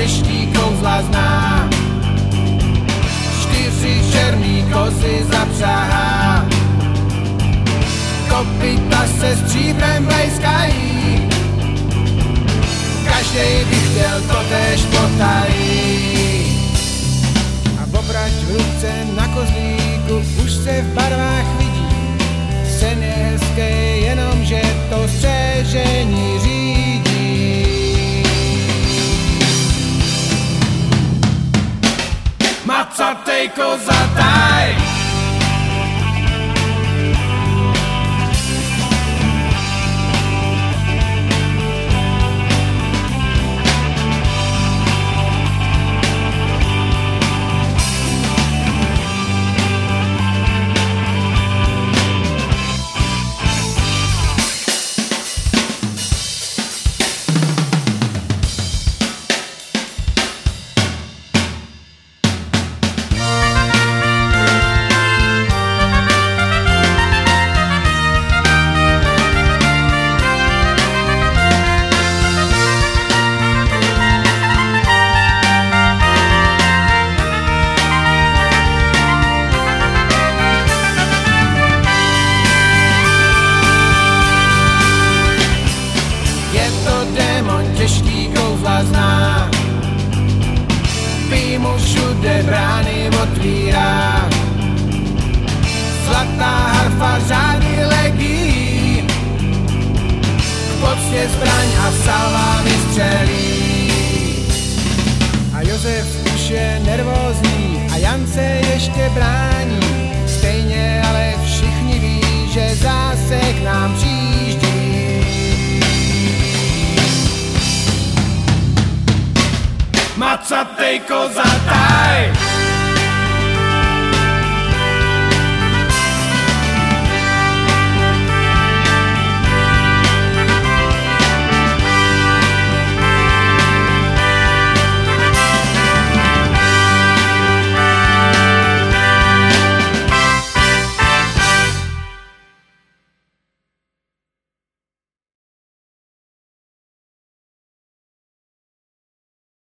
těžký kouzla zná. 4 černý kozy zapřahá, kopyta se stříbrem blejskají, každej by chtěl totéž potají. A obrať v ruce na kozlíku už se v barvách vidí, sen je hezký, jenomže to střežení řídí. Macatej kozataj, těžký kouzla zná, mu všude brány otvírá. Zlatá harfa řády legí, k poctě zbraň a salvámi střelí. A Josef už je nervózní a Jan se ještě brání, stejně ale všichni ví, že zase k nám přijíždí. Macatej kozataj,